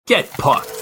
Get Pucked.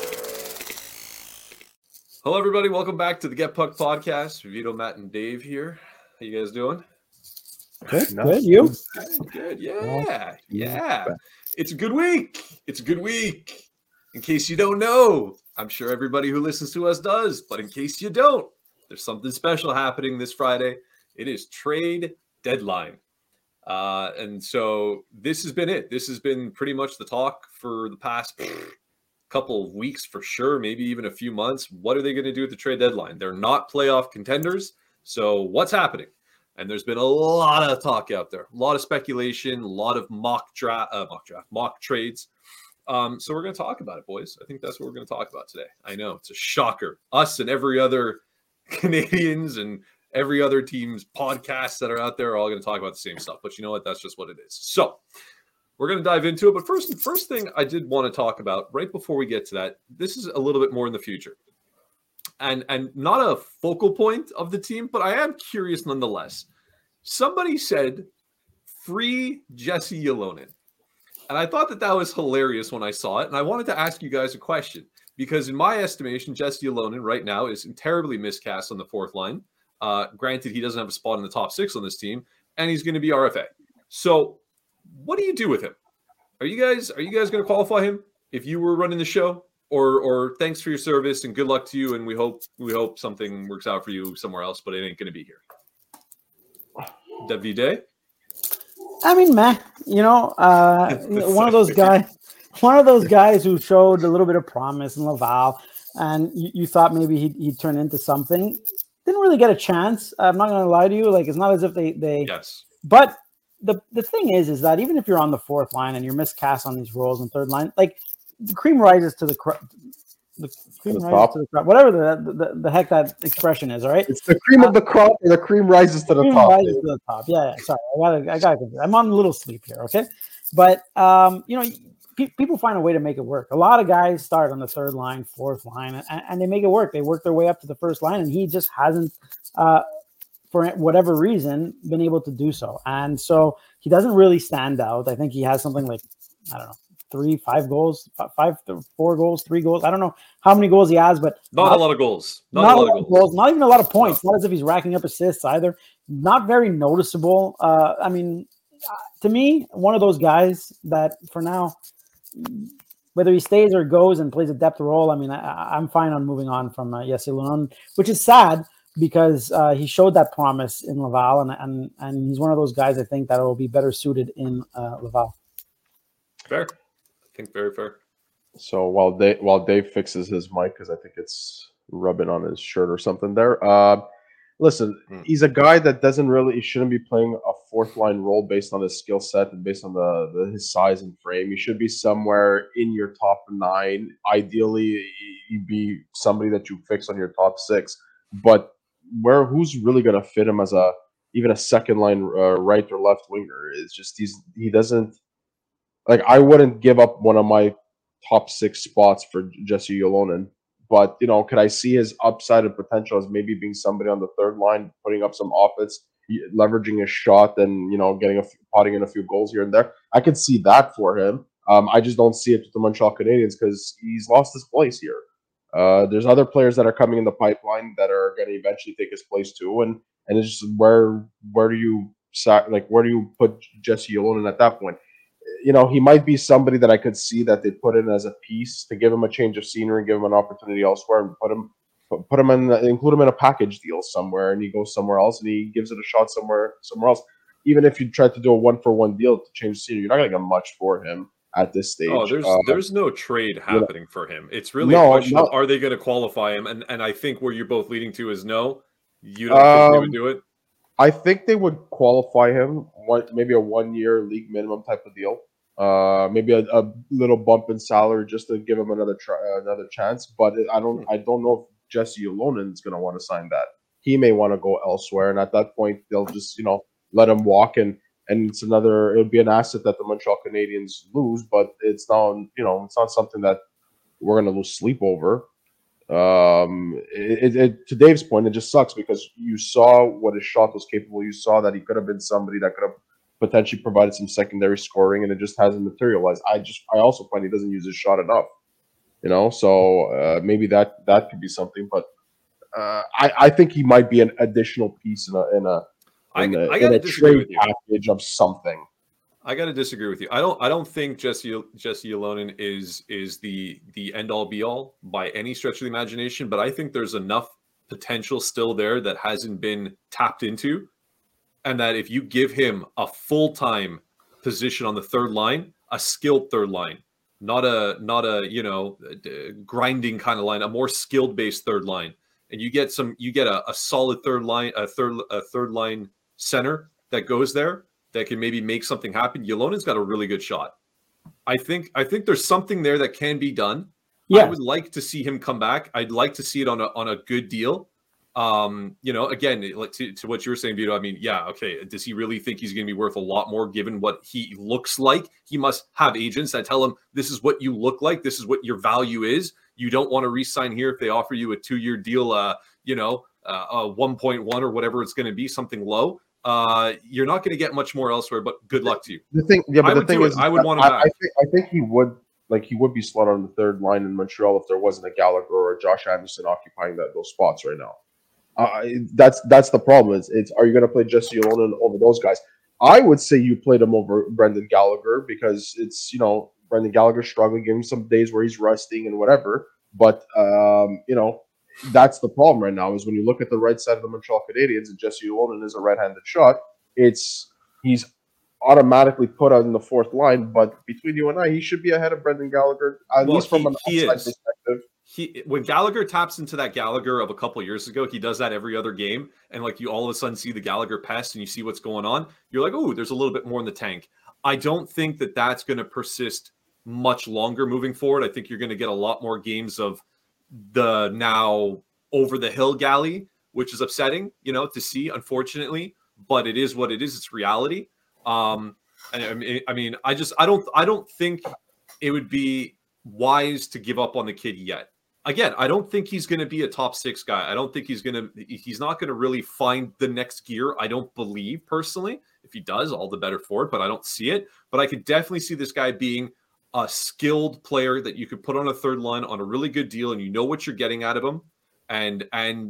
Hello, everybody. Welcome back to the Get Pucked podcast. Vito, Matt, and Dave here. How you guys doing? Good. You? Good. Yeah. It's a good week. In case you don't know, I'm sure everybody who listens to us does, but in case you don't, there's something special happening this Friday. It is trade deadline. And so this has been it. This has been pretty much the talk for the past couple of weeks for sure, maybe even a few months. What are they going to do at the trade deadline? They're not playoff contenders. So what's happening? And there's been a lot of talk out there, a lot of speculation, a lot of mock trades. So we're going to talk about it, boys. I think that's what we're going to talk about today. I know it's a shocker. Us and every other Canadians and every other team's podcasts that are out there are all going to talk about the same stuff. But you know what? That's just what it is. So we're going to dive into it. But first thing I did want to talk about right before we get to that, this is a little bit more in the future. And not a focal point of the team, but I am curious nonetheless. Somebody said, free Jesse Ylonen. And I thought that was hilarious when I saw it. And I wanted to ask you guys a question. Because in my estimation, Jesse Ylonen right now is terribly miscast on the fourth line. Granted, he doesn't have a spot in the top six on this team. And he's going to be RFA. So what do you do with him? Are you guys going to qualify him if you were running the show? Or thanks for your service and good luck to you, and we hope something works out for you somewhere else, but it ain't going to be here. Davide? I mean, man, one of those guys who showed a little bit of promise in Laval, and you thought maybe he'd turn into something. Didn't really get a chance. I'm not going to lie to you. Like, it's not as if they yes. But the thing is that even if you're on the fourth line and you're miscast on these roles in third line, like, the cream rises to the crop. Whatever the heck that expression is, all right? It's the cream of the crop, or the cream rises to the top. Rises to the top. Yeah. Sorry, I got. I'm on a little sleep here, okay? But people find a way to make it work. A lot of guys start on the third line, fourth line, and they make it work. They work their way up to the first line, and he just hasn't, for whatever reason, been able to do so. And so he doesn't really stand out. I think he has something like, I don't know, 4 goals, 3 goals. I don't know how many goals he has, but not a lot of goals. Not a lot of goals. Not even a lot of points. No. Not as if he's racking up assists either. Not very noticeable. I mean, to me, one of those guys that for now, whether he stays or goes and plays a depth role, I mean, I'm fine on moving on from Jesse Ylonen, which is sad because he showed that promise in Laval, and he's one of those guys I think that will be better suited in Laval. Fair. I think very fair. So while Dave fixes his mic, because I think it's rubbing on his shirt or something there. Listen, he's a guy that he shouldn't be playing a fourth line role based on his skill set and based on his size and frame. He should be somewhere in your top 9. Ideally, he'd be somebody that you fix on your top 6. But who's really going to fit him as even a second line right or left winger? It's just he doesn't. Like, I wouldn't give up one of my top 6 spots for Jesse Ylonen, but could I see his upside and potential as maybe being somebody on the third line, putting up some offense, leveraging his shot, and potting in a few goals here and there? I could see that for him. I just don't see it with the Montreal Canadiens because he's lost his place here. There's other players that are coming in the pipeline that are going to eventually take his place too, and it's just where do you put Jesse Ylonen at that point? He might be somebody that I could see that they put in as a piece to give him a change of scenery, give him an opportunity elsewhere, and include him in a package deal somewhere, and he goes somewhere else and he gives it a shot somewhere else. Even if you try to do a 1-for-1 deal to change the scenery, you're not going to get much for him at this stage. Oh, there's no trade happening for him. It's really a question of, are they going to qualify him? And I think where you're both leading to is no. You don't think they would do it? I think they would qualify him, maybe a 1-year league minimum type of deal. Maybe a little bump in salary just to give him another chance. But I don't know if Jesse Ylonen is going to want to sign that. He may want to go elsewhere, and at that point they'll just let him walk, and it'll be an asset that the Montreal Canadiens lose. But it's not it's not something that we're going to lose sleep over. To Dave's point, it just sucks because you saw what his shot was capable. You saw that he could have been somebody that could have potentially provided some secondary scoring, and it just hasn't materialized. I also find he doesn't use his shot enough. So maybe that could be something. But I think he might be an additional piece in a trade package of something. I got to disagree with you. I don't think Jesse Ylonen is the end all be all by any stretch of the imagination, but I think there's enough potential still there that hasn't been tapped into, and that if you give him a full-time position on the third line, a skilled third line, not a grinding kind of line, a more skilled based third line, and you get a solid third line, a third line center that goes there that can maybe make something happen. Ylonen's got a really good shot. I think there's something there that can be done. Yeah. I would like to see him come back. I'd like to see it on a good deal. Again, like to what you were saying, Vito, I mean, yeah, okay. Does he really think he's going to be worth a lot more given what he looks like? He must have agents that tell him this is what you look like. This is what your value is. You don't want to re-sign here if they offer you a 2-year deal, a 1.1 or whatever it's going to be, something low. You're not going to get much more elsewhere, but good luck to you. The thing is, I would want him back. I think he would be slotted on the third line in Montreal if there wasn't a Gallagher or a Josh Anderson occupying those spots right now. That's the problem. It's are you going to play Jesse Ylonen over those guys? I would say you played him over Brendan Gallagher because it's Brendan Gallagher struggling, giving some days where he's resting and whatever. But that's the problem right now is when you look at the right side of the Montreal Canadiens and Jesse Ylonen is a right-handed shot. He's automatically put on the fourth line, but between you and I, he should be ahead of Brendan Gallagher at least from an outside perspective. When Gallagher taps into that Gallagher of a couple of years ago, he does that every other game, and like you all of a sudden see the Gallagher pass and you see what's going on. You're like, oh, there's a little bit more in the tank. I don't think that that's going to persist much longer moving forward. I think you're going to get a lot more games of the now over the hill Gally, which is upsetting, to see, unfortunately. But it is what it is. It's reality. And I mean, I don't think it would be wise to give up on the kid yet. Again, I don't think he's going to be a top 6 guy. I don't think he's not going to really find the next gear. I don't believe personally. If he does, all the better for it, but I don't see it. But I could definitely see this guy being a skilled player that you could put on a third line on a really good deal, and you know what you're getting out of him. And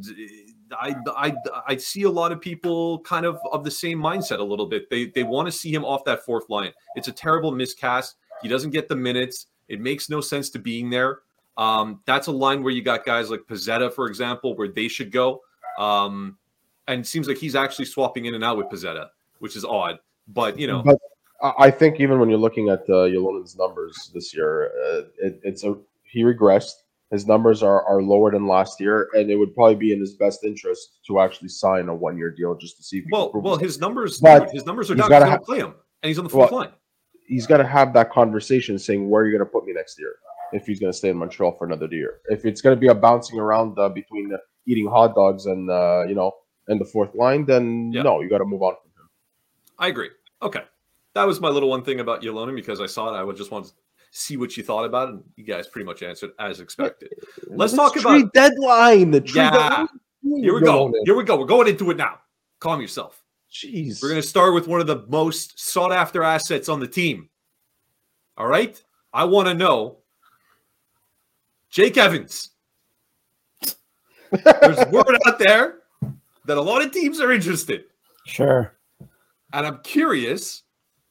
I see a lot of people kind of the same mindset a little bit. They want to see him off that fourth line. It's a terrible miscast. He doesn't get the minutes. It makes no sense to being there. That's a line where you got guys like Pezzetta, for example, where they should go. And it seems like he's actually swapping in and out with Pezzetta, which is odd. But, But I think even when you're looking at Ylonen's numbers this year, he regressed. His numbers are lower than last year, and it would probably be in his best interest to actually sign a 1-year deal just to see if he can prove his numbers are down. He's going to play him, and he's on the fourth line. He's got to have that conversation saying, where are you going to put me next year if he's going to stay in Montreal for another year? If it's going to be a bouncing around between eating hot dogs and the fourth line, then no, you got to move on from him. I agree. Okay. That was my little one thing about Ylonen because I saw it. I would just want to see what you thought about it, and you guys pretty much answered as expected. Let's talk about deadline. The trade deadline. Here we go. We're going into it now. Calm yourself. Jeez. We're going to start with one of the most sought-after assets on the team. All right? I want to know Jake Evans. There's word out there that a lot of teams are interested. Sure. And I'm curious,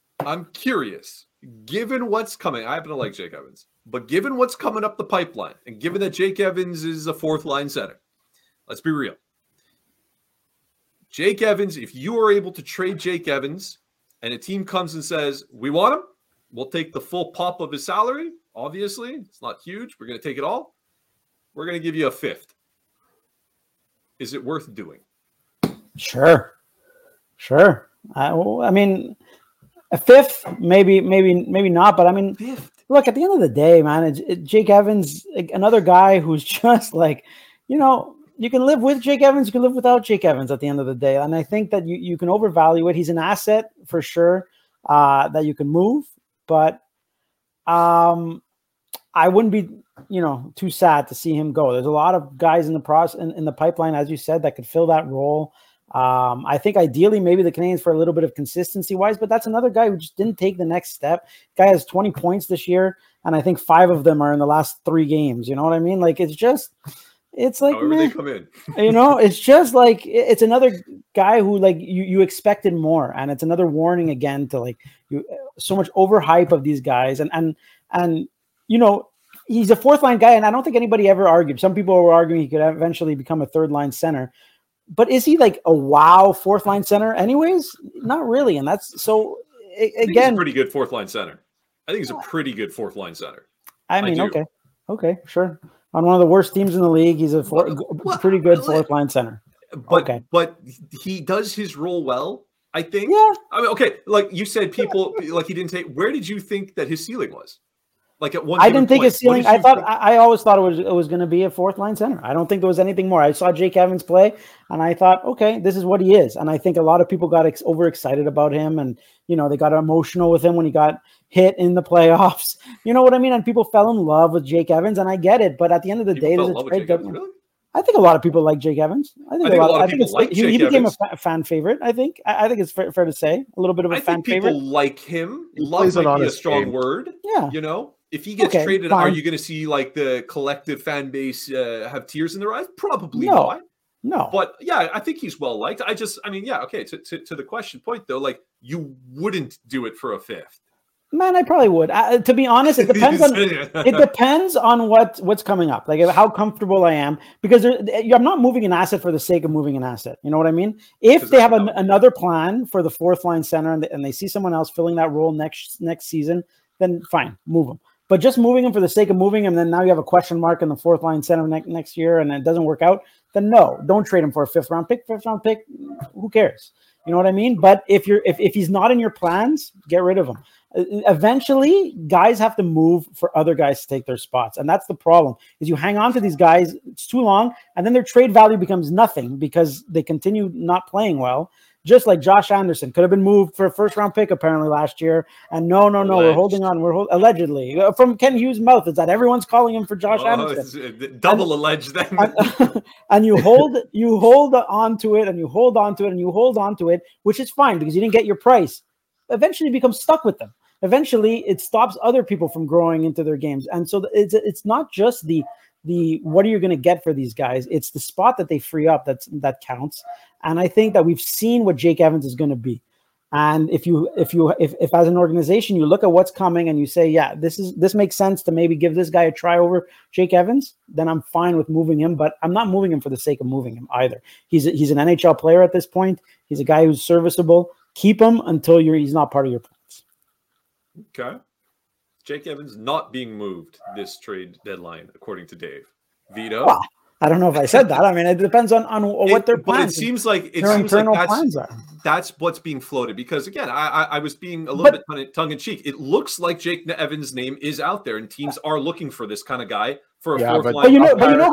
given what's coming, I happen to like Jake Evans, but given what's coming up the pipeline, and given that Jake Evans is a fourth-line center, let's be real. Jake Evans, if you are able to trade Jake Evans and a team comes and says, we want him, we'll take the full pop of his salary. Obviously, it's not huge. We're going to take it all. We're going to give you a fifth. Is it worth doing? Sure. I mean, a fifth, maybe not. But I mean, look, at the end of the day, man, Jake Evans, another guy who's just like, you can live with Jake Evans, you can live without Jake Evans at the end of the day. And I think that you can overvalue it. He's an asset for sure that you can move. But I wouldn't be, too sad to see him go. There's a lot of guys in the process in the pipeline, as you said, that could fill that role. I think ideally maybe the Canadiens for a little bit of consistency wise, but that's another guy who just didn't take the next step. Guy has 20 points this year. and I think 5 of them are in the last 3 games. You know what I mean? Like it's like however they come in. It's just like it's another guy who like you expected more, and it's another warning again to like you so much overhype of these guys, and he's a 4th line guy, and I don't think anybody ever argued. Some people were arguing he could eventually become a 3rd line center, but is he like a wow 4th line center? Anyways, not really, and that's so. Again, he's a pretty good 4th line center. I think he's a pretty good 4th line center. I mean, okay, sure. On one of the worst teams in the league, he's a pretty good 4th line center. But he does his role well, I think. Yeah. I mean, okay, like you said, people like he didn't take. Where did you think that his ceiling was? Like at one, I didn't think his ceiling. I always thought it was going to be a 4th line center. I don't think there was anything more. I saw Jake Evans play, and I thought, okay, this is what he is. And I think a lot of people got overexcited about him, and they got emotional with him when he got hit in the playoffs. You know what I mean? And people fell in love with Jake Evans, and I get it. But at the end of the day, there's a trade deadline. Really? I think a lot of people like Jake Evans. I think a lot of people like Jake Evans. He became a fan favorite. I think it's fair to say a little bit of a fan favorite. People like him. Love might be a strong word. Yeah. If he gets traded, are you going to see like the collective fan base have tears in their eyes? Probably not. No. But yeah, I think he's well liked. To the question point though, like you wouldn't do it for a 5th. Man, I probably would. To be honest, it depends on what's coming up, like how comfortable I am, because I'm not moving an asset for the sake of moving an asset. You know what I mean? If they have another plan for the 4th line center and they see someone else filling that role next season, then fine, move them. But just moving him for the sake of moving him, then now you have a question mark in the 4th line center next year, and it doesn't work out. Then no, don't trade him for a 5th round pick. 5th round pick, who cares? You know what I mean? But if he's not in your plans, get rid of him. Eventually, guys have to move for other guys to take their spots, and that's the problem. Is you hang on to these guys, it's too long, and then their trade value becomes nothing because they continue not playing well. Just like Josh Anderson could have been moved for a 1st round pick apparently last year, and no, we're holding on. Allegedly from Ken Hughes' mouth is that everyone's calling him for Josh Anderson. Double alleged then. And you hold on to it, and you hold on to it, and you hold on to it, which is fine because you didn't get your price. Eventually, you become stuck with them. Eventually, it stops other people from growing into their games, and so it's not just the what are you going to get for these guys? It's the spot that they free up that counts. And I think that we've seen what Jake Evans is going to be. And if as an organization you look at what's coming and you say, yeah, this makes sense to maybe give this guy a try over Jake Evans, then I'm fine with moving him. But I'm not moving him for the sake of moving him either. He's an NHL player at this point. He's a guy who's serviceable. Keep him until he's not part of your plans. Okay. Jake Evans not being moved this trade deadline, according to Dave. Vito? Well, I don't know if I said that. I mean, it depends on what their plans. But it seems like that's what's being floated. Because again, I was being a little bit tongue in cheek. It looks like Jake Evans' name is out there, and teams are looking for this kind of guy for a 4th line. But you know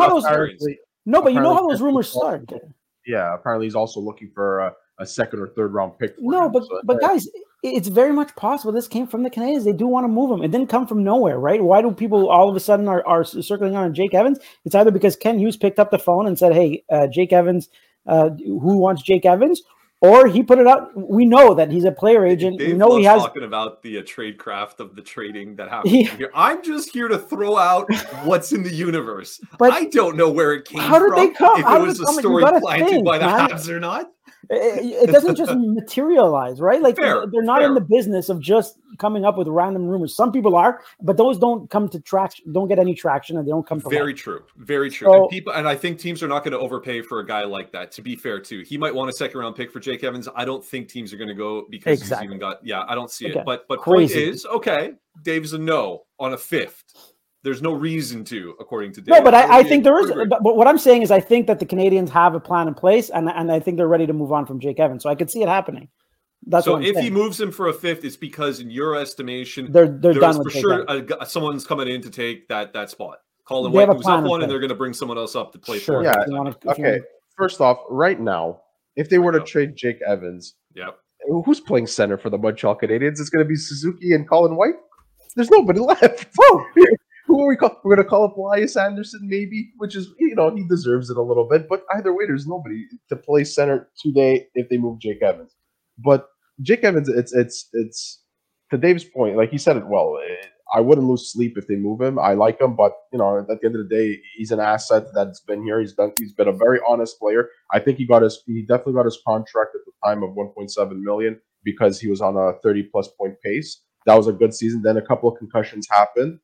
how those rumors start. Yeah, apparently he's also looking for a 2nd or 3rd round pick. But guys, it's very much possible this came from the Canadiens. They do want to move him. It didn't come from nowhere, right? Why do people all of a sudden are circling on Jake Evans? It's either because Ken Hughes picked up the phone and said, hey, Jake Evans, who wants Jake Evans? Or he put it out. We know that he's a player agent. Dave we know he has talking about the trade craft of the trading that happened here. I'm just here to throw out what's in the universe. But I don't know where it came from. If it was a story planted by the Habs or not. It doesn't just materialize, right? Like they're not in the business of just coming up with random rumors. Some people are, but those don't come to traction, don't get any traction, and they don't come to Very true. So, and I think teams are not going to overpay for a guy like that. To be fair, too, he might want a 2nd round pick for Jake Evans. I don't think teams are going to go because he's even got. Yeah, I don't see it. But point is, okay, Dave's a no on a 5th. There's no reason to, according to Dave. No, but I think there is. But what I'm saying is I think that the Canadiens have a plan in place, and I think they're ready to move on from Jake Evans. So I could see it happening. That's so if he moves him for a 5th, it's because, in your estimation, they're done with for sure someone's coming in to take that spot. Colin White moves up one, and they're going to bring someone else up to play for. Yeah. Okay. First off, right now, if they were to trade Jake Evans, who's playing center for the Montreal Canadiens? It's going to be Suzuki and Colin White. There's nobody left. Oh. Who are we call? We're going to call up Elias Anderson, maybe, which is, he deserves it a little bit. But either way, there's nobody to play center today if they move Jake Evans. But Jake Evans, it's to Dave's point, like he said it well. I wouldn't lose sleep if they move him. I like him, but at the end of the day, he's an asset that's been here. He's been a very honest player. I think he definitely got his contract at the time of 1.7 million because he was on a 30+ point pace. That was a good season. Then a couple of concussions happened.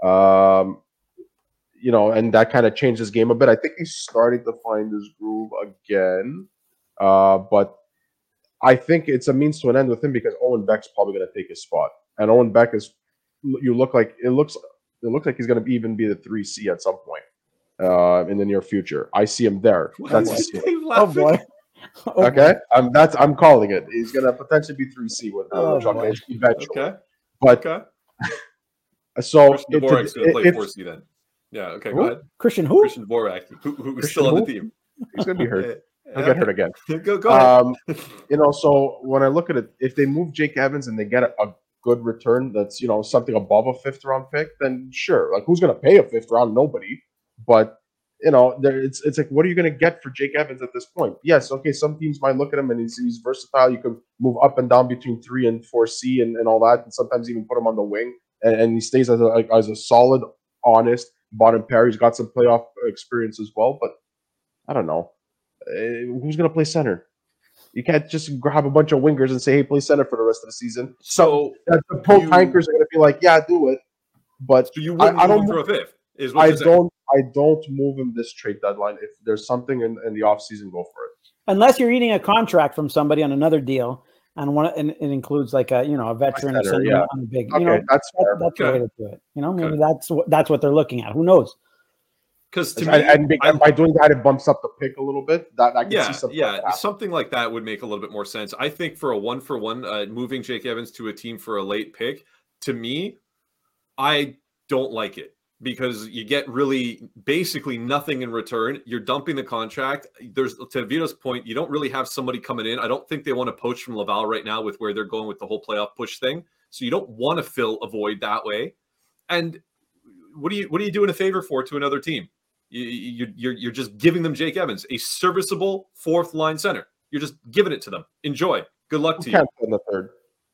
And that kind of changed his game a bit. I think he's starting to find his groove again. But I think it's a means to an end with him because Owen Beck's probably going to take his spot. And Owen Beck it looks like he's going to even be the 3C at some point in the near future. I see him there. Oh boy. Okay, I'm calling it. He's going to potentially be 3C with John Mason eventually. Okay. But so Christian Dvorak's going to play 4C then. Yeah. Okay. Go ahead. Christian Dvorak, who's still on the team. He's going to be hurt. He'll get hurt again. Go ahead. So when I look at it, if they move Jake Evans and they get a good return that's something above a 5th round pick, then sure. Like, who's going to pay a 5th round? Nobody. But it's like, what are you going to get for Jake Evans at this point? Yes, okay, some teams might look at him and he's versatile. You can move up and down between 3 and 4C and all that, and sometimes even put him on the wing, and he stays as a solid, honest bottom pair. He's got some playoff experience as well, but I don't know. Who's going to play center? You can't just grab a bunch of wingers and say, hey, play center for the rest of the season. So the pro tankers are going to be like, yeah, do it. But so you wouldn't move him for a 5th? I don't move him this trade deadline. If there's something in the offseason, go for it. Unless you're eating a contract from somebody on another deal, and it includes like a veteran on a big. That's fair. That's the way to do it. Maybe that's what they're looking at. Who knows? Because by doing that, it bumps up the pick a little bit. That I can see something. Yeah, something like that would make a little bit more sense. I think for a 1-for-1, moving Jake Evans to a team for a late pick, to me, I don't like it because you get really basically nothing in return. You're dumping the contract. To Vito's point, you don't really have somebody coming in. I don't think they want to poach from Laval right now with where they're going with the whole playoff push thing. So you don't want to fill a void that way. And what are you doing a favor for to another team? You're just giving them Jake Evans, a serviceable 4th line center. You're just giving it to them. Enjoy. Good luck to you. Can't play in the 3rd.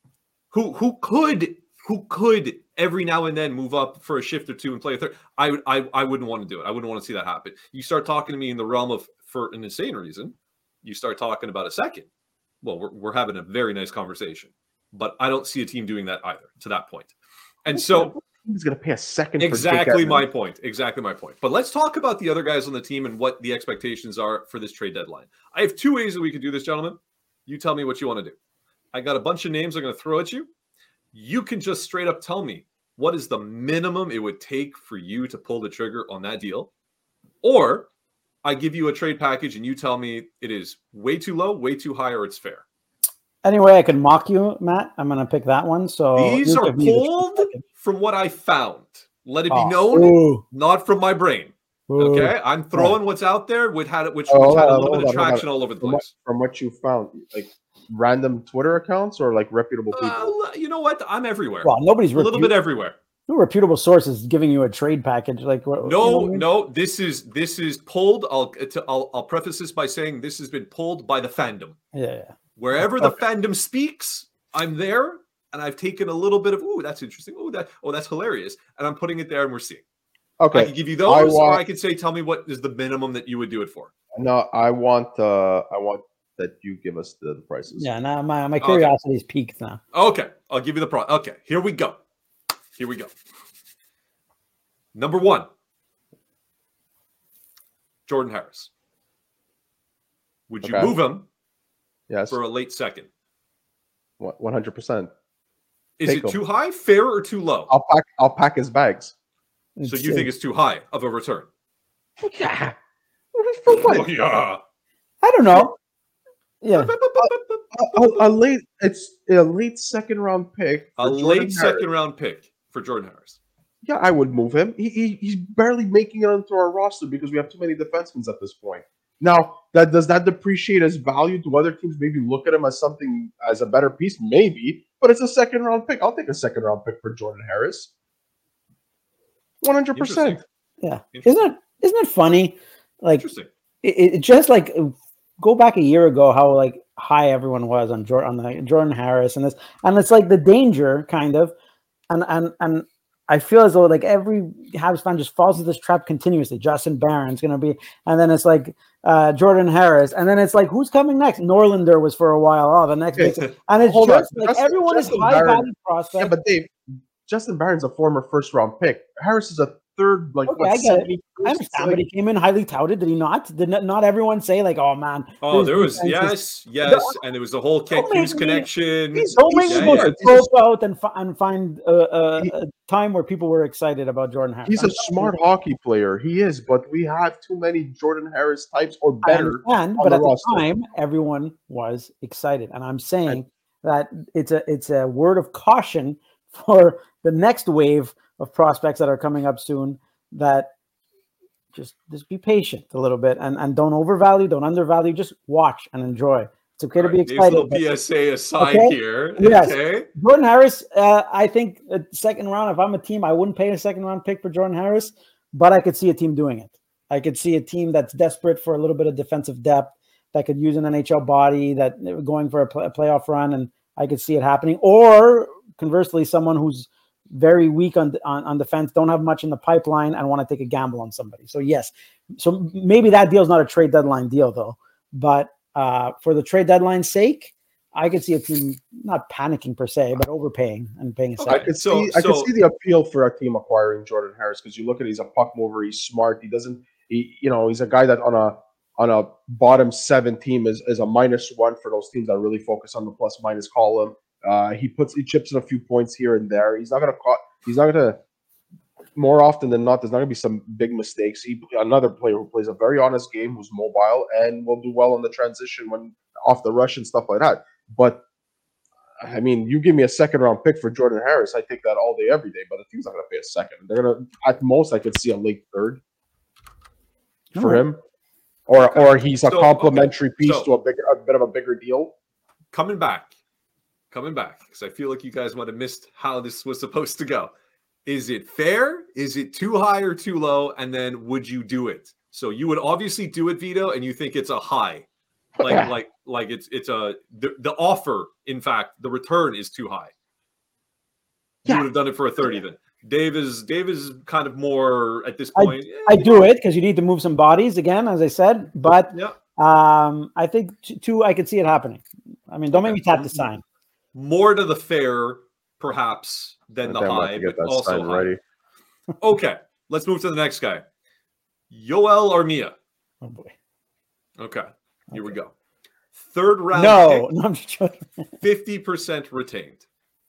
Who could every now and then move up for a shift or two and play a 3rd? I wouldn't want to do it. I wouldn't want to see that happen. You start talking to me in the realm of, for an insane reason, you start talking about a 2nd. Well, we're having a very nice conversation, but I don't see a team doing that either to that point. And so he's going to pay a 2nd. Exactly my point. But let's talk about the other guys on the team and what the expectations are for this trade deadline. I have 2 ways that we could do this, gentlemen. You tell me what you want to do. I got a bunch of names I'm going to throw at you. You can just straight up tell me what is the minimum it would take for you to pull the trigger on that deal. Or I give you a trade package and you tell me it is way too low, way too high, or it's fair. Anyway, I can mock you, Matt. I'm going to pick that one. So these are pulled from what I found. Let it be known, not from my brain. Okay, I'm throwing what's out there, which had a little bit of traction all over the place. From what you found, like random Twitter accounts or like reputable people? You know what? I'm everywhere. Well, nobody's a little bit everywhere. No reputable source is giving you a trade package. Like no. This is pulled. I'll preface this by saying this has been pulled by the fandom. Yeah. Wherever the fandom speaks, I'm there, and I've taken a little bit of that's interesting. That's hilarious, and I'm putting it there, and we're seeing. Okay, I can give you those, or I can say, tell me what is the minimum that you would do it for. No, I want that you give us the prices. Yeah, now my curiosity is piqued now. Okay, I'll give you the price. Okay, here we go. Number 1, Jordan Harris. Would you move him? Yes. For a late 2nd. 100%. Is it too high, fair, or too low? I'll pack his bags. So you think it's too high of a return? Yeah. Yeah. I don't know. Yeah. a late 2nd round pick. A late 2nd round pick for Jordan Harris. Yeah, I would move him. He's barely making it onto our roster because we have too many defensemen at this point. Now, does that depreciate his value? Do other teams maybe look at him as a better piece? Maybe, but it's a 2nd round pick. I'll take a 2nd round pick for Jordan Harris. 100%. Yeah. Isn't it funny? Like it just like go back a year ago how like high everyone was on Jordan Harris and it's like the danger kind of and I feel as though like every Habs fan just falls into this trap continuously. Justin Barron's going to be, and then it's like Jordan Harris, and then it's like who's coming next? Norlander was for a while. Oh, the next big, and it's just like everyone is high value prospect. Yeah, but Dave, Justin Barron's a former first round pick. Harris is a third, like okay, I get it. I understand, but he came in highly touted. Did he not? Did not everyone say like, "Oh man"? Oh, there was yes, and there was the whole Kent Hughes connection. Don't make me go out and find a time where people were excited about Jordan Harris. He's a smart hockey player. He is, but we have too many Jordan Harris types or better. But at the time, everyone was excited, and I'm saying that it's a word of caution for the next wave of prospects that are coming up soon, that just be patient a little bit and don't overvalue, don't undervalue, just watch and enjoy. It's okay to be excited. A little PSA aside here. Yes. Okay. Jordan Harris, I think a second round, if I'm a team, I wouldn't pay a second round pick for Jordan Harris, but I could see a team doing it. I could see a team that's desperate for a little bit of defensive depth that could use an NHL body, that going for a playoff run, and I could see it happening. Or conversely, someone who's very weak on defense, don't have much in the pipeline, and want to take a gamble on somebody. So yes, so maybe that deal is not a trade deadline deal though. But for the trade deadline's sake, I could see a team not panicking per se, but overpaying and paying a second. I could see the appeal for a team acquiring Jordan Harris, because you look at, he's a puck mover, he's smart, he's a guy that on a bottom 7 team is a -1 for those teams that really focus on the plus minus column. He chips in a few points here and there. He's not gonna more often than not, there's not gonna be some big mistakes. Another player who plays a very honest game, who's mobile and will do well in the transition when off the rush and stuff like that. But I mean, you give me a second round pick for Jordan Harris, I take that all day, every day. But the team's not gonna pay a second. They're gonna, at most, I could see a late third for him, or he's a complimentary piece to a bit of a bigger deal. Coming back, because I feel like you guys might have missed how this was supposed to go. Is it fair? Is it too high or too low? And then would you do it? So you would obviously do it, Vito, and you think it's a high, like it's the offer. In fact, the return is too high. You would have done it for a 30 then. Dave is kind of more at this point. I do it because you need to move some bodies again, as I said. But I think two, I could see it happening. I mean, don't make me tap the sign. More to the fair, perhaps, than the high, but also high. Ready. Okay, let's move to the next guy. Yoel Armia. Oh boy. Okay, here we go. Third round. No, I'm just joking. 50% retained.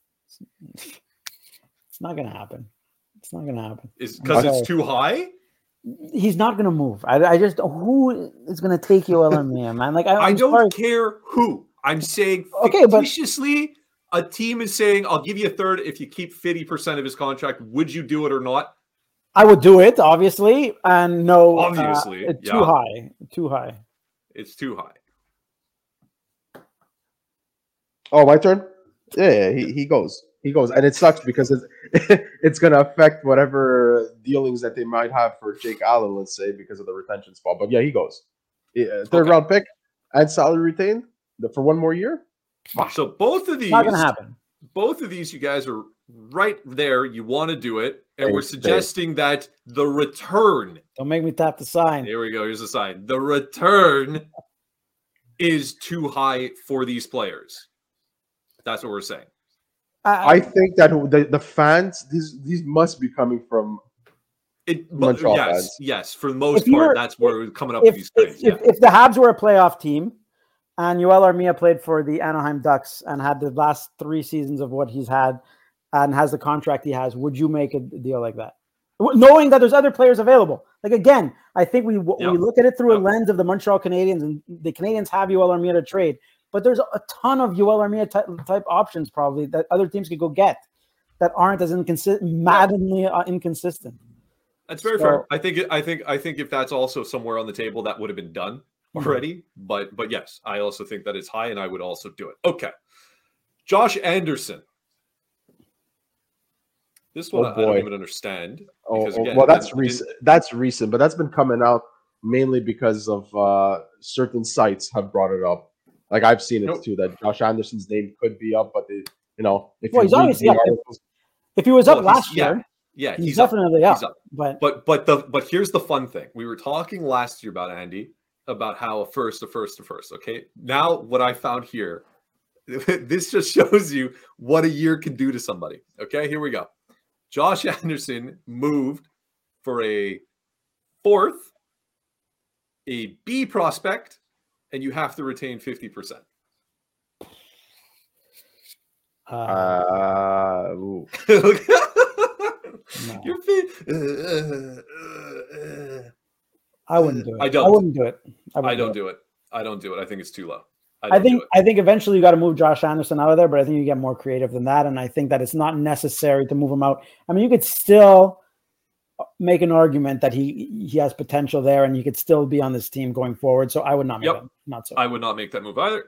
It's not gonna happen. It's not gonna happen. Is because it's too high? He's not gonna move. I just, who is gonna take Yoel Armia, man? Like I don't care who. I'm saying fictitiously, a team is saying, I'll give you a third if you keep 50% of his contract. Would you do it or not? I would do it, obviously. And no, obviously. Too high. Too high. It's too high. Oh, my turn? Yeah, he goes. He goes. And it sucks because it's going to affect whatever dealings that they might have for Jake Allen, let's say, because of the retention spot. But yeah, he goes. Third round pick and salary retained for one more year. So both of these, not gonna happen. Both of these, you guys are right there. You want to do it, and we're suggesting that the return. Don't make me tap the sign. Here we go. Here's the sign. The return is too high for these players. That's what we're saying. I think that the fans, these must be coming from Montreal fans. Yes, for the most part, that's where we're coming up with these things. If the Habs were a playoff team, and Yoel Armia played for the Anaheim Ducks and had the last 3 seasons of what he's had and has the contract he has, would you make a deal like that? Knowing that there's other players available. Like, again, I think we look at it through a lens of the Montreal Canadiens, and the Canadiens have Yoel Armia to trade. But there's a ton of Yoel Armia type options probably that other teams could go get that aren't as maddenly inconsistent. That's very fair. I think if that's also somewhere on the table, that would have been done already, but yes, I also think that it's high, and I would also do it. Okay, Josh Anderson. This one I don't even understand. Well, that's recent. That's recent, but that's been coming out mainly because of certain sites have brought it up. Like I've seen it too, that Josh Anderson's name could be up, but if he's obviously up. If he was up last year, Yeah, he's definitely up. He's up. But here's the fun thing. We were talking last year about Andy, about how a first. Okay. Now what I found here, this just shows you what a year can do to somebody. Okay, here we go. Josh Anderson moved for a fourth, a B prospect, and you have to retain 50%. Ooh. No. Your I wouldn't do it. I don't. I wouldn't do it. I don't do it. I don't do it. I think it's too low. I think eventually you got to move Josh Anderson out of there, but I think you get more creative than that. And I think that it's not necessary to move him out. I mean, you could still make an argument that he has potential there, and you could still be on this team going forward. So I would not make that. Not so. I would not make that move either.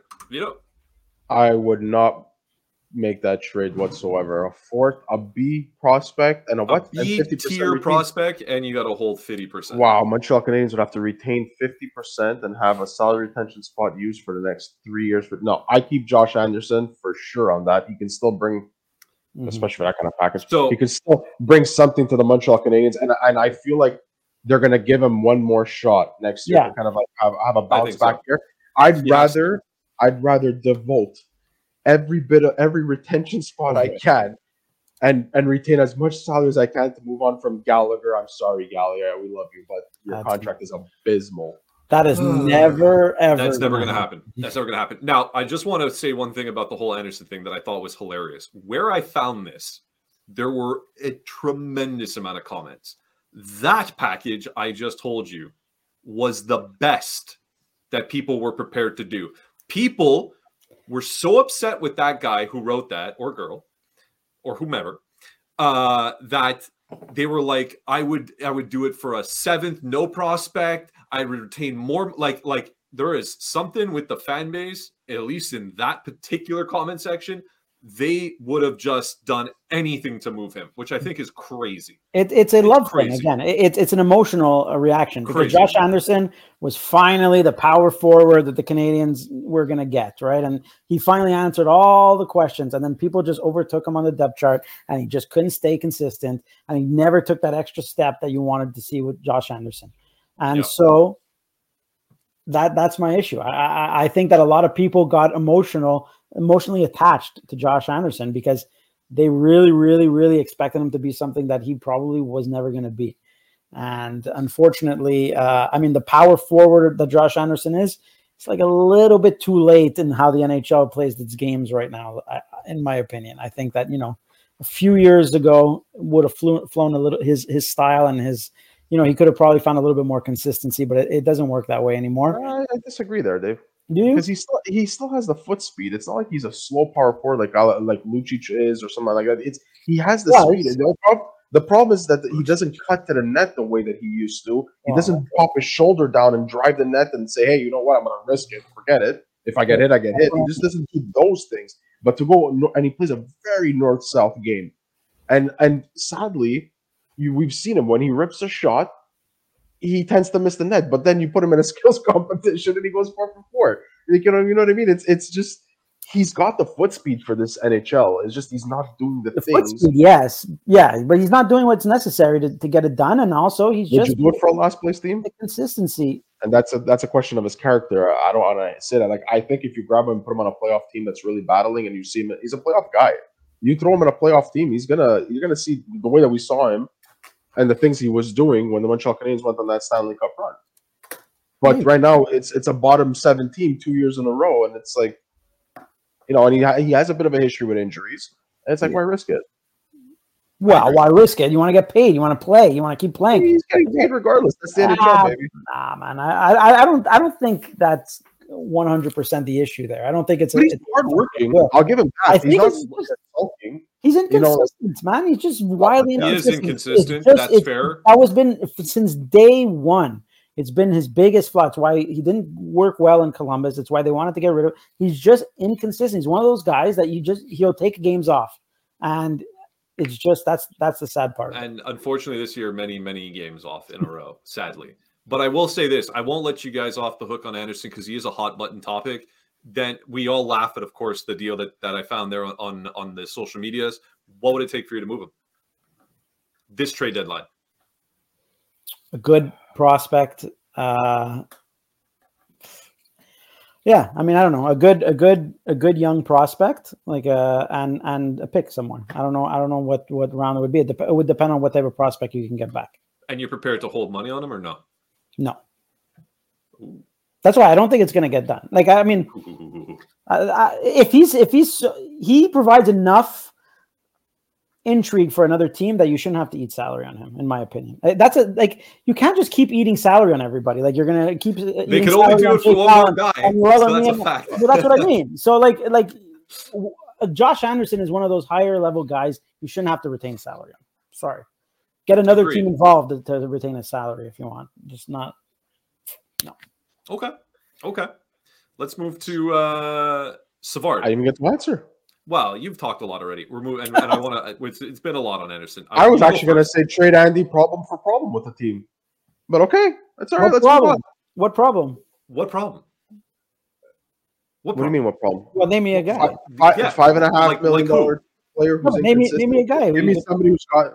I would not make that trade whatsoever. A fourth, a B prospect, and a what? A B tier prospect, and you got to hold 50%. Wow, Montreal Canadiens would have to retain 50% and have a salary retention spot used for the next 3 years. No, I keep Josh Anderson for sure on that. He can still bring, especially for that kind of package. So he can still bring something to the Montreal Canadiens, and I feel like they're going to give him one more shot next year to kind of like have a bounce back here. I'd rather devote every retention spot I can and retain as much salary as I can to move on from Gallagher. I'm sorry, Gallagher, we love you, but your contract is abysmal. That is never, ever. That's never going to happen. That's never going to happen. Now, I just want to say one thing about the whole Anderson thing that I thought was hilarious. Where I found this, there were a tremendous amount of comments. That package I just told you was the best that people were prepared to do. People were so upset with that guy who wrote that, or girl, or whomever, that they were like, I would do it for a seventh, no prospect. I would retain more. Like there is something with the fan base, at least in that particular comment section. They would have just done anything to move him, which I think is crazy. It's a love thing again. It's an emotional reaction because Josh Anderson was finally the power forward that the Canadiens were going to get, right? And he finally answered all the questions, and then people just overtook him on the depth chart, and he just couldn't stay consistent, and he never took that extra step that you wanted to see with Josh Anderson. And so that's my issue. I think that a lot of people got emotionally attached to Josh Anderson because they really, really, really expected him to be something that he probably was never going to be. And unfortunately, the power forward that Josh Anderson is, it's like a little bit too late in how the NHL plays its games right now, in my opinion. I think that, a few years ago would have flown a little his style and his, he could have probably found a little bit more consistency, but it doesn't work that way anymore. I disagree there, Dave. Because he still has the foot speed. It's not like he's a slow power forward like Lucic is or something like that. He has the speed. The problem is that he doesn't cut to the net the way that he used to. He doesn't pop his shoulder down and drive the net and say, hey, you know what? I'm going to risk it. Forget it. If I get hit, I get hit. He just doesn't do those things. But to go and he plays a very north-south game. And sadly, we've seen him when he rips a shot, he tends to miss the net, but then you put him in a skills competition and he goes 4 for 4. You know what I mean? It's just he's got the foot speed for this NHL. It's just he's not doing the things. Foot speed, yes, yeah, but he's not doing what's necessary to get it done. And also, Would you do it for a last place team? The consistency, and that's a question of his character. I don't want to say that. Like I think if you grab him and put him on a playoff team that's really battling, and you see him, he's a playoff guy. You throw him in a playoff team, you're gonna see the way that we saw him. And the things he was doing when the Montreal Canadiens went on that Stanley Cup run. But right now, it's a bottom 7 team 2 years in a row. And it's like, and he has a bit of a history with injuries. And it's like, why risk it? Well, why risk it? You want to get paid. You want to play. You want to keep playing. He's getting paid regardless. That's the NHL, baby. Nah, man. I don't think that's 100% the issue there. I don't think it's hardworking. I'll give him that. He's not sulking. He's inconsistent, man. He's just wildly inconsistent. He is inconsistent. That's fair. That was been since day one. It's been his biggest flaw. It's why he didn't work well in Columbus. It's why they wanted to get rid of him. He's just inconsistent. He's one of those guys that he'll take games off. And it's just that's the sad part. And unfortunately this year, many games off in a row, sadly. But I will say this, I won't let you guys off the hook on Anderson because he is a hot button topic. Then we all laugh at, of course, the deal that I found there on the social medias. What would it take for you to move him? this trade deadline? A good prospect. Yeah, I mean, I don't know, a good young prospect, like and a pick someone. I don't know what round it would be. It would depend on what type of prospect you can get back. And you're prepared to hold money on him or no? No. Ooh. That's why I don't think it's going to get done. Like, I mean, if he provides enough intrigue for another team that you shouldn't have to eat salary on him, in my opinion. That's you can't just keep eating salary on everybody. Like, you're going to keep. They can only do it for one more guy. So that's a fact. Well, that's what I mean. So like Josh Anderson is one of those higher level guys you shouldn't have to retain salary on. Sorry, get another team involved to retain a salary if you want. Just not. No. Okay. Let's move to Savard. I didn't even get to answer. Well, you've talked a lot already. We're moving, and I want to. It's been a lot on Anderson. I was actually going to say trade Andy problem for problem with the team, but okay, that's all right. Let's move on. What problem? What problem? What do you mean? What problem? Well, name me a guy. $5.5 million player. Who's name me a guy. Give me somebody who's got.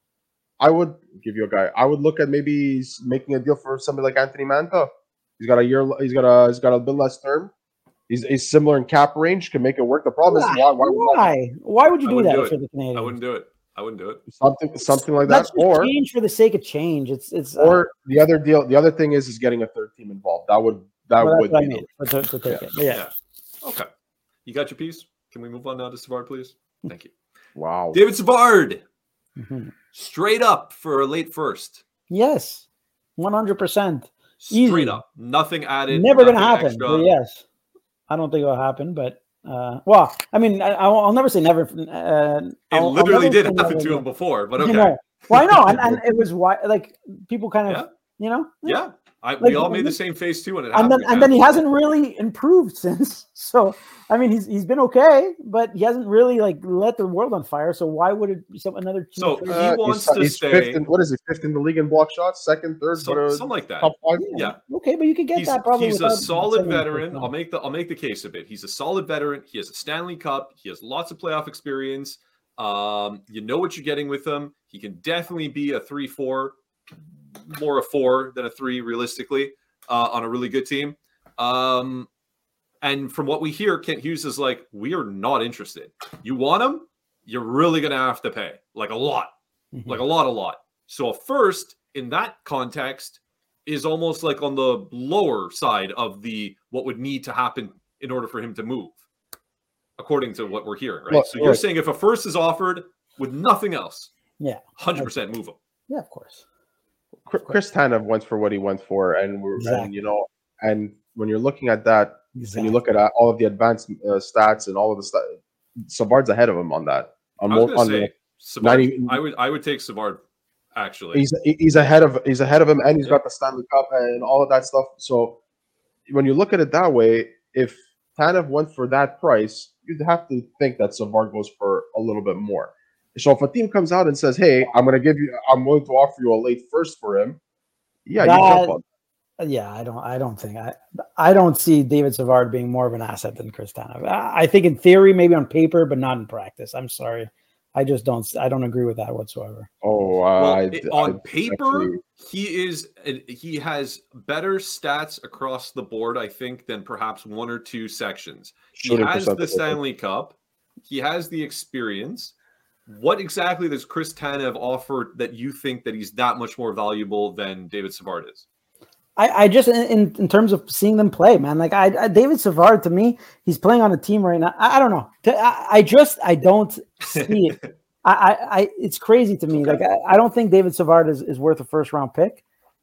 I would give you a guy. I would look at maybe making a deal for somebody like Anthony Manta. He's got a year. He's got a bit less term. He's similar in cap range. Can make it work. The problem is why would you do that for the Canadians? I wouldn't do it. Something like that. Or change for the sake of change. It's or the other deal. The other thing is getting a third team involved. That would be to take it. Yeah. Okay. You got your piece. Can we move on now to Savard, please? Thank you. Wow. David Savard. Mm-hmm. Straight up for a late first. Yes. 100%. Straight up. Nothing added. Never going to happen. Yes. I don't think it'll happen, but well, I mean, I'll never say never. It literally did happen to him before, but okay. Well, I know, and it was why, like, people kind of, Yeah. We all made the same face too when it happened. And then he hasn't really improved since. So, I mean, he's been okay, but he hasn't really like lit the world on fire. So why would it be another team? So he wants to stay. What is he? Fifth in the league in block shots, second, third, something like that. Top 5? Yeah. Okay, but you could get that probably. He's a solid veteran. I'll make the case a bit. He's a solid veteran. He has a Stanley Cup. He has lots of playoff experience. You know what you're getting with him. He can definitely be a 3-4, more a 4 than a 3 realistically. On a really good team. And from what we hear, Kent Hughes is like, we are not interested. You want him? You're really going to have to pay. Like a lot. Mm-hmm. Like a lot. So a first, in that context, is almost like on the lower side of what would need to happen in order for him to move, according to what we're hearing, right? So you're saying if a first is offered with nothing else, 100% move him. Yeah, of course. Chris Tanev went for what he went for, and and when you're looking at that, and you look at all of the advanced stats and all of the stuff, Savard's ahead of him on that. Savard, I would take Savard. Actually, he's ahead of him, and he's got the Stanley Cup and all of that stuff. So when you look at it that way, if Tanev went for that price, you'd have to think that Savard goes for a little bit more. So if a team comes out and says, "Hey, I'm willing to offer you a late first for him," you jump on. Yeah, I don't see David Savard being more of an asset than Chris Tanev. I think in theory, maybe on paper, but not in practice. I'm sorry, I just don't. I don't agree with that whatsoever. On paper, he has better stats across the board, I think, than perhaps one or two sections. He has the Stanley Cup. He has the experience. What exactly does Chris Tanev offer that you think that he's that much more valuable than David Savard is? I just, in terms of seeing them play, man, like David Savard, to me, he's playing on a team right now. I don't know. I don't see it. It's crazy to me. Okay. Like, I don't think David Savard is worth a first round pick.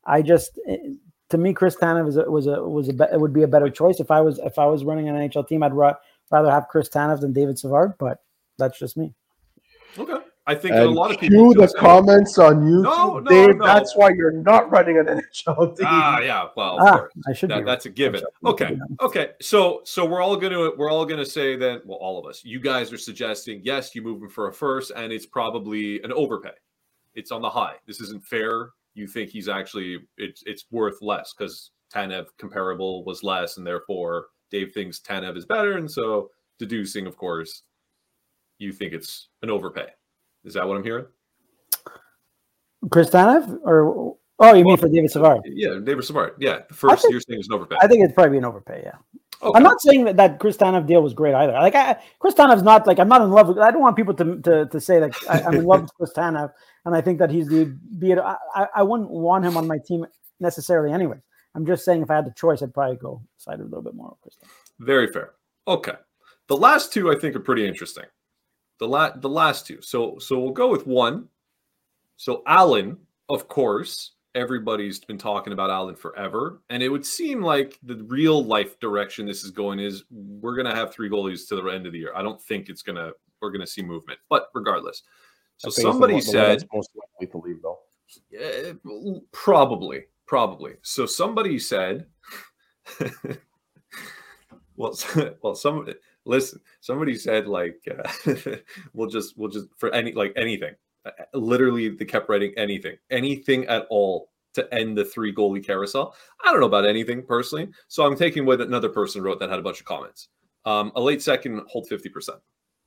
To me, Chris Tanev would be a better choice. If I was running an NHL team, I'd rather have Chris Tanev than David Savard, but that's just me. Okay. I think a lot of people. Cue the comments on YouTube, no, Dave. No. That's why you're not running an NHL team. Yeah. Well, of course. I should. That's a given. Okay. So we're all gonna say that. Well, all of us. You guys are suggesting yes, you move him for a first, and it's probably an overpay. It's on the high. This isn't fair. You think he's actually it's worth less because Tanev comparable was less, and therefore Dave thinks Tanev is better, and so deducing, of course, you think it's an overpay. Is that what I'm hearing? Chris Tanev, or you mean for David Savard? Yeah, David Savard. Yeah, the first you're saying is an overpay. I think it's probably an overpay. Yeah. Okay. I'm not saying that Chris Tanev deal was great either. Like Chris Tanev's not like I'm not in love with. I don't want people to say that I'm in love with Chris Tanev, and I think that he's I wouldn't want him on my team necessarily anyway. I'm just saying if I had the choice, I'd probably go side a little bit more with Chris Tanev. Very fair. Okay, the last two I think are pretty interesting. The last two. So we'll go with one. So Allen, of course. Everybody's been talking about Allen forever, and it would seem like the real life direction this is going is we're going to have 3 goalies to the end of the year. I don't think we're going to see movement, but regardless. So somebody said most likely to leave though. Probably. So somebody said, somebody said like we'll just for anything. Literally, they kept writing anything at all to end the 3 goalie carousel. I don't know about anything personally, so I'm taking what another person wrote that had a bunch of comments. A late second, hold 50%.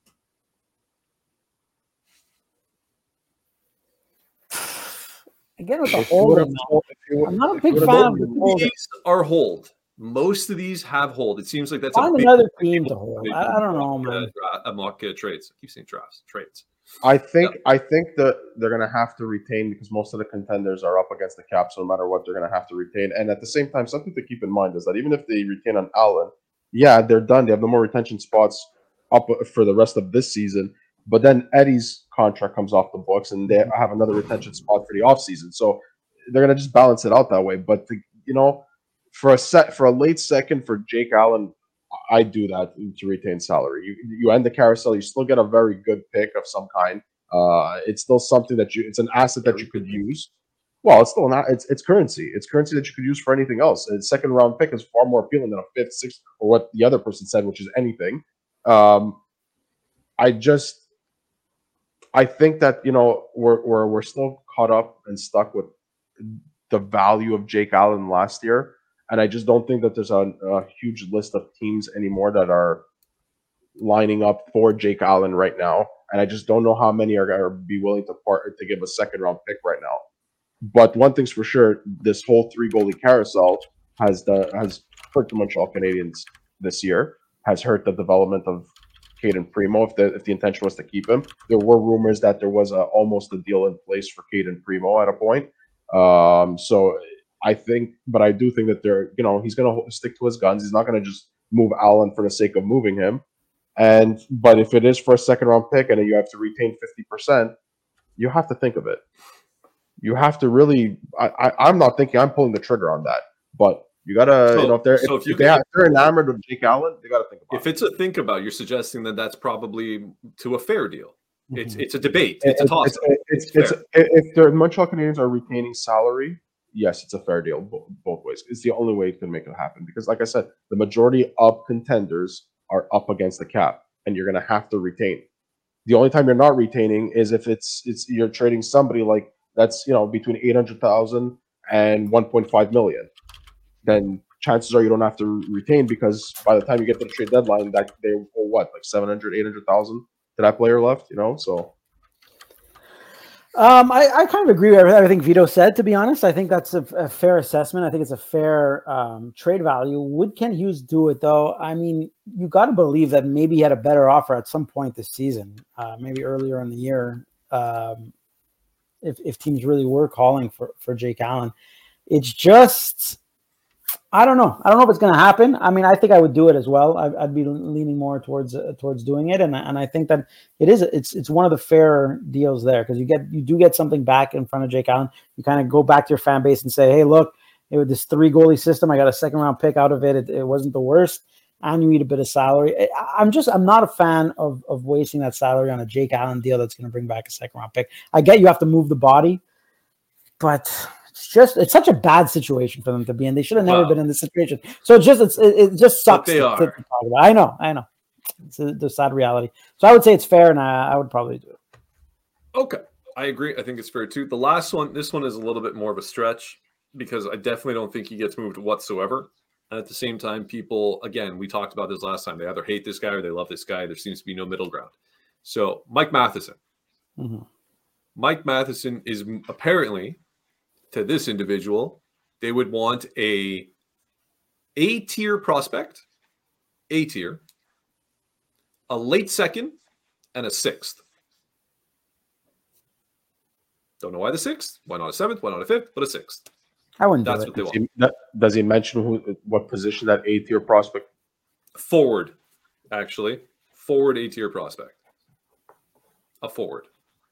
Again with the hold. I'm not a big fan of the hold. These are hold. Most of these have hold. It seems like that's another team to hold. I don't know, man. Mock trades. I keep saying trades. I think that they're going to have to retain because most of the contenders are up against the cap. So no matter what, they're going to have to retain. And at the same time, something to keep in mind is that even if they retain on Allen, yeah, they're done. They have no more retention spots up for the rest of this season. But then Eddie's contract comes off the books, and they have another retention spot for the offseason. So they're going to just balance it out that way. But for a late second for Jake Allen, I do that to retain salary. You end the carousel, you still get a very good pick of some kind. It's still something it's an asset that you could use. Well, it's still it's currency. It's currency that you could use for anything else. A second round pick is far more appealing than a fifth, sixth, or what the other person said, which is anything. I think that we're still caught up and stuck with the value of Jake Allen last year. And I just don't think that there's a huge list of teams anymore that are lining up for Jake Allen right now. And I just don't know how many are going to be willing to give a second round pick right now. But one thing's for sure, this whole 3 goalie carousel has hurt the Montreal Canadiens this year, has hurt the development of Caden Primo if the intention was to keep him. There were rumors that there was almost a deal in place for Caden Primo at a point. I do think that he's going to stick to his guns. He's not going to just move Allen for the sake of moving him. But if it is for a second round pick and you have to retain 50%, you have to think of it. You have to really. I'm not thinking I'm pulling the trigger on that, but you gotta. If they're enamored with Jake Allen, they gotta think about it. If it's a think about, you're suggesting that that's probably to a fair deal. It's a debate. It's a toss. If the Montreal Canadiens are retaining salary, yes, it's a fair deal both ways. It's the only way you can make it happen because, like I said, the majority of contenders are up against the cap, and you're going to have to retain. The only time you're not retaining is if it's you're trading somebody like that's between 800,000 and 1.5 million. Then chances are you don't have to retain because by the time you get to the trade deadline, that they owe what, like 700, 800,000 to that player left. So. I kind of agree with everything Vito said, to be honest. I think that's a fair assessment. I think it's a fair trade value. Would Ken Hughes do it, though? I mean, you got to believe that maybe he had a better offer at some point this season, maybe earlier in the year, if teams really were calling for Jake Allen. It's just, I don't know. I don't know if it's going to happen. I mean, I think I would do it as well. I'd be leaning more towards doing it, and I think that it's one of the fair deals there because you do get something back in front of Jake Allen. You kind of go back to your fan base and say, hey, look, with this 3 goalie system, I got a second round pick out of it. It wasn't the worst, and you eat a bit of salary. I'm not a fan of wasting that salary on a Jake Allen deal that's going to bring back a second round pick. I get you have to move the body, but it's such a bad situation for them to be in. They should have never been in this situation. So it just sucks. They are. I know. It's the sad reality. So I would say it's fair, and I would probably do it. Okay, I agree. I think it's fair too. The last one, this one is a little bit more of a stretch because I definitely don't think he gets moved whatsoever. And at the same time, people, again, we talked about this last time. They either hate this guy or they love this guy. There seems to be no middle ground. So Mike Matheson. Mm-hmm. Mike Matheson is apparently, to this individual, they would want a A-tier prospect, A-tier, a late second, and a sixth. Don't know why the sixth. Why not a seventh? Why not a fifth? But a sixth. I wouldn't That's do what it. they want. Does he mention what position that A-tier prospect? Forward, actually. Forward A-tier prospect. A forward.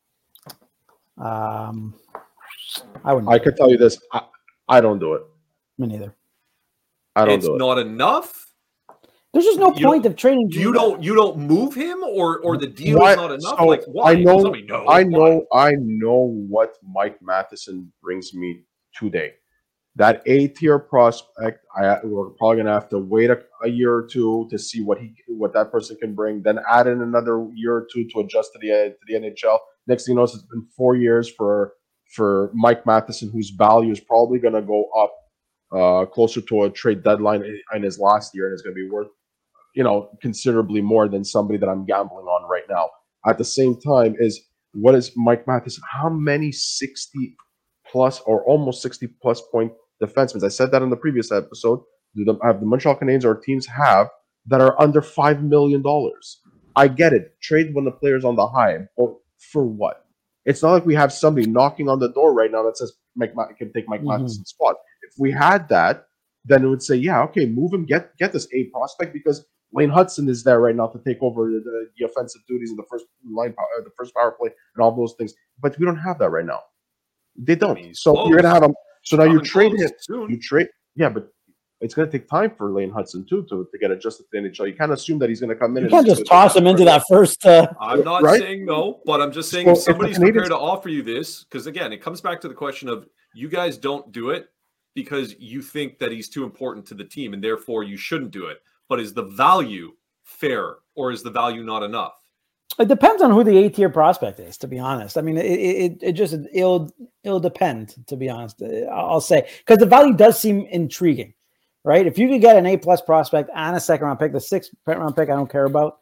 I wouldn't. I could tell you this. I don't do it. Me neither. I don't It's do it. not enough. There's just no You point don't- of trading. You don't move him, or the deal Why- is not enough. so Like why? I know, Tell me no. I Why? know what Mike Matheson brings me today. That A-tier prospect, we're probably gonna have to wait a year or two to see what that person can bring. Then add in another year or two to adjust to the NHL. Next thing you know, it's been 4 years for Mike Matheson, whose value is probably gonna go up closer to a trade deadline in his last year, and it's gonna be worth considerably more than somebody that I'm gambling on right now. At the same time, what is Mike Matheson? How many 60 plus or almost 60 plus point defensemen? I said that in the previous episode. Have the Montreal Canadiens or teams have that are under $5 million? I get it. Trade when the player's on the high. But for what? It's not like we have somebody knocking on the door right now that says can take Mike Matheson's spot. If we had that, then it would say, yeah, okay, move him, get this A prospect, because Lane Hudson is there right now to take over the offensive duties in the first power play and all those things. But we don't have that right now. They don't. So you're gonna have them. So now you trade him. You trade, yeah, but it's gonna take time for Lane Hudson too to get adjusted to the NHL. You can't assume that he's gonna come in. You can't just toss him into that first. I'm not saying no, but I'm just saying if somebody's prepared to offer you this, because again, it comes back to the question of you guys don't do it because you think that he's too important to the team and therefore you shouldn't do it. But is the value fair or is the value not enough? It depends on who the A-tier prospect is, to be honest. I mean, it'll depend, to be honest. I'll say, because the value does seem intriguing, right? If you could get an A-plus prospect and a second-round pick, the sixth-round pick I don't care about,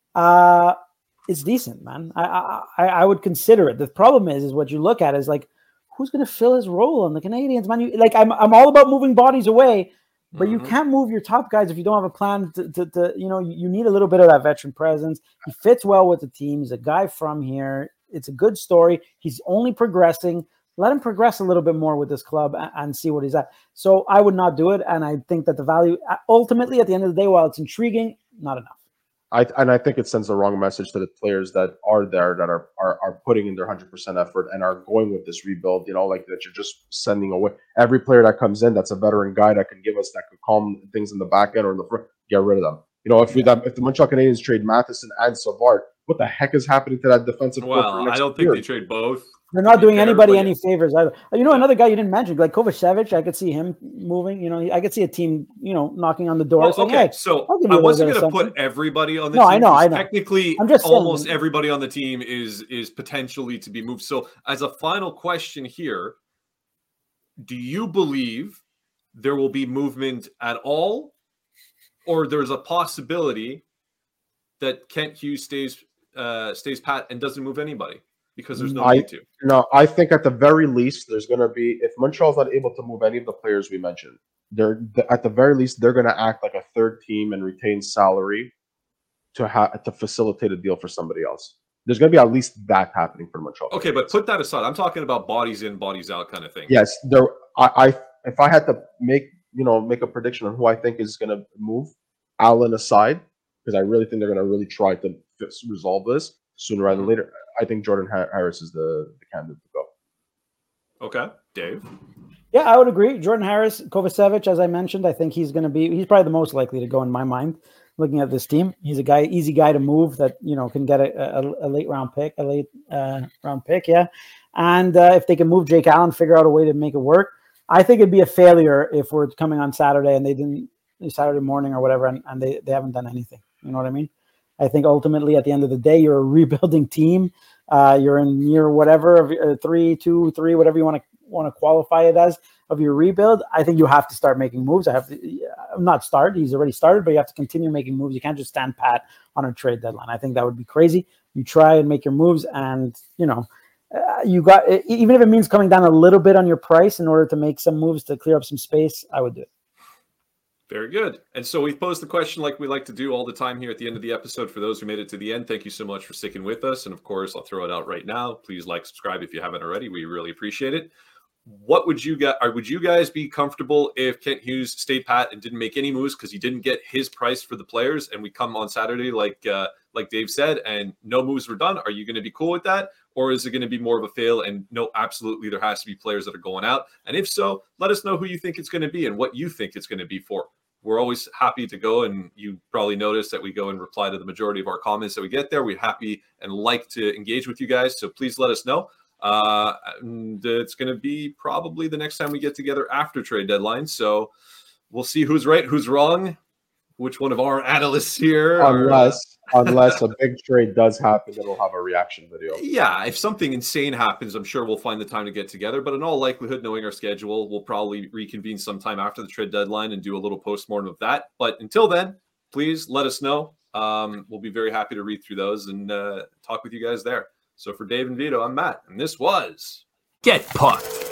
it's decent, man. I would consider it. The problem is what you look at is like, who's going to fill his role on the Canadiens, man? I'm all about moving bodies away. But you can't move your top guys if you don't have a plan to you need a little bit of that veteran presence. He fits well with the team. He's a guy from here. It's a good story. He's only progressing. Let him progress a little bit more with this club and see what he's at. So I would not do it. And I think that the value ultimately at the end of the day, while it's intriguing, not enough. I think it sends the wrong message to the players that are there, that are putting in their 100% effort and are going with this rebuild. Like that you're just sending away every player that comes in. That's a veteran guy that can give us, that could calm things in the back end or in the front. Get rid of them. If the Montreal Canadiens trade Matheson and Savard, what the heck is happening to that defensive? Well, I don't think they trade both. They're not doing anybody any favors either. Another guy you didn't mention, like Kovacevic, I could see him moving. I could see a team, knocking on the door. Well, saying, okay, hey, so I wasn't going to put everybody on the team. I know. Technically, I'm just almost saying. Everybody on the team is potentially to be moved. So, as a final question here, do you believe there will be movement at all, or there's a possibility that Kent Hughes stays pat and doesn't move anybody? Because there's no need to. No, I think at the very least, there's going to be, if Montreal's not able to move any of the players we mentioned, at the very least, they're going to act like a third team and retain salary to facilitate a deal for somebody else. There's going to be at least that happening for Montreal. Okay, but put that aside. I'm talking about bodies in, bodies out kind of thing. Yes, if I had to make a prediction on who I think is going to move, Allen aside, because I really think they're going to really try to resolve this sooner rather than later. I think Jordan Harris is the candidate to go. Okay, Dave. Yeah, I would agree. Jordan Harris, Kovacevic, as I mentioned, I think he's probably the most likely to go in my mind. Looking at this team, he's a easy guy to move that can get a late round pick, yeah. And if they can move Jake Allen, figure out a way to make it work. I think it'd be a failure if we're coming on Saturday and they didn't Saturday morning or whatever, and they haven't done anything. You know what I mean? I think ultimately, at the end of the day, you're a rebuilding team. You're in year whatever of 3, 2, 3, whatever you want to qualify it as of your rebuild. I think you have to start making moves. He's already started, but you have to continue making moves. You can't just stand pat on a trade deadline. I think that would be crazy. You try and make your moves, and you got, even if it means coming down a little bit on your price in order to make some moves to clear up some space, I would do it. Very good. And so we've posed the question like we like to do all the time here at the end of the episode. For those who made it to the end, thank you so much for sticking with us. And of course, I'll throw it out right now. Please like, subscribe if you haven't already. We really appreciate it. What would you guys, or would you guys be comfortable if Kent Hughes stayed pat and didn't make any moves because he didn't get his price for the players, and we come on Saturday like Dave said, and no moves were done? Are you going to be cool with that, or is it going to be more of a fail and no, absolutely there has to be players that are going out? And if so, let us know who you think it's going to be and what you think it's going to be for. We're always happy to go, and you probably noticed that we go and reply to the majority of our comments that we get there. We're happy and like to engage with you guys, so please let us know. And it's going to be probably the next time we get together after trade deadline. So we'll see who's right, who's wrong, which one of our analysts here. Unless a big trade does happen, then we'll have a reaction video. Yeah, if something insane happens, I'm sure we'll find the time to get together. But in all likelihood, knowing our schedule, we'll probably reconvene sometime after the trade deadline and do a little postmortem of that. But until then, please let us know. We'll be very happy to read through those and talk with you guys there. So for Dave and Vito, I'm Matt, and this was Get Pucked.